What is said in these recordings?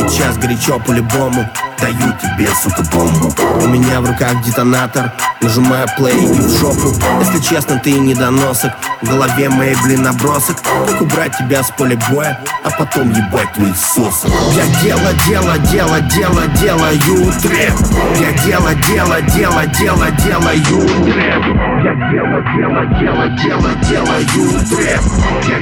сейчас горячо по-любому. Даю тебе, сука, бомбу. У меня в руках детонатор, нажимаю плей и в жопу. Если честно, ты недоносок. В голове моей, набросок. Как убрать тебя с поля боя, а потом ебать твоих сосок. Я делаю трэп. Я делаю трэп. Я делаю трэп. Я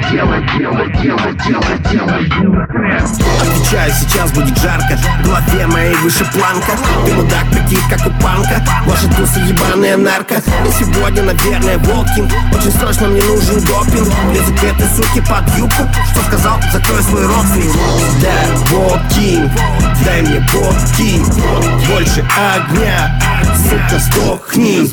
делаю трэп. Отвечаю, сейчас будет жарко. В голове моей выше планка. Ты мудак, прикид, как у панка. Ваши тусы ебаная нарко. И сегодня, наверное, Волкин. Очень срочно мне нужен допинг. Лезу к этой суке под юбку. Что сказал? Закрой свой рот. Да, Волкин, дай мне водки. Больше огня, сука, сдохни.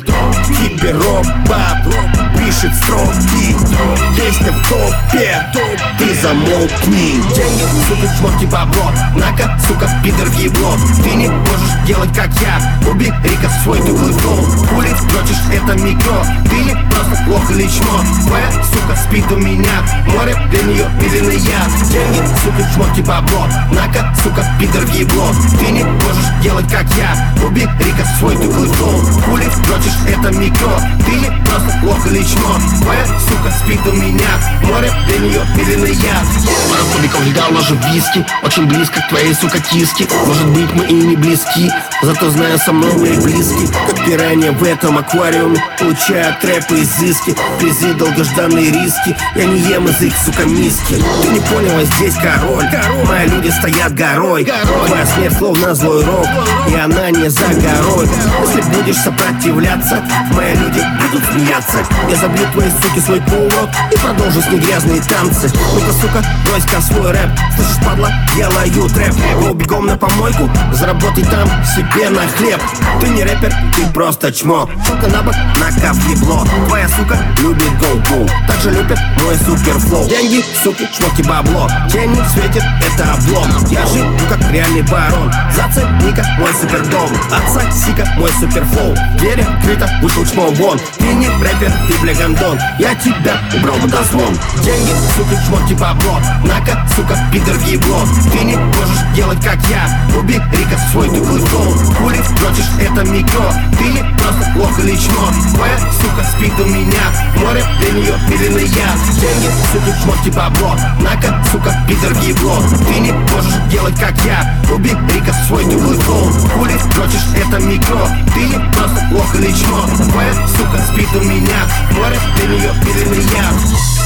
Киберробот пишет строки. Песня в топе, ты замолкни. Деньги, сука, шмотки, бабло. На-ка, сука, пидор в ебло. Ты не можешь делать, как я. Убери Рика в свой тухлый флоу. Хули дрочишь, это микро. Ты не просто плохо или чмо. Твоя сука спит у меня. Море для нее пиленый я. Деньги, сука, шмотки, бабло. На-ка, сука, пидор в ебло. Ты не можешь делать, как я. Убери Рика в свой тухлый флоу. Хули дрочишь, это микро. Ты не просто плохо или чмо. Твоя сука спит у меня. Море для нее пиленый я. Пару кубиков льда ложу в виски. Очень близко к твоей, сука, киске. Может быть, мы и не близки, зато знаю, со мной мы близки. Как пиранья в этом аквариуме. Получаю трэпы изыски. Призы, долгожданные риски. Я не ем из их, сука, миски. Ты не понял, а здесь король. Мои люди стоят горой. Твоя смерть словно злой рок, и она не за горой. Если будешь сопротивляться, мои люди будут смеяться. Я забью твои суки свой полурок и продолжу с ней грязные танцы. Ну-ка, сука, брось-ка свой рэп. Слышишь, падла, делаю трэп. Го бегом на помойку, заработай там себе на хлеб. Ты не рэпер, ты просто чмо. Шутка на бок, на ебло. Твоя сука любит гоу-гоу. Так же любит мой суперфлоу. Деньги, суки, шмотки, бабло. Тени светит, это облом. Я живу как реальный барон. Зацепника, мой супердом. Отца сика, мой суперфлоу. Дверь открыта, вышел чмо вон. Ты не рэпер, ты бля гандон. Я тебя убрал водозвон. Деньги, суки, шмотки, бабло. На-ка, сука, пидор в ебло. Ты не можешь делать, как я. Убери Рика в свой тухлый флоу. Хули дрочишь, это микро. Ты не просто плохо или чмо. Твоя сука спит у меня. Море для нее пиленый я. Деньги, суки, шмотки, бабло. На-ка, сука, пидор в ебло. Ты не можешь делать, как я. Убери Рика в свой тухлый флоу. Хули дрочишь, это микро. Ты не просто плохо или чмо. Твоя сука спит у меня. Море для нее пиленый я.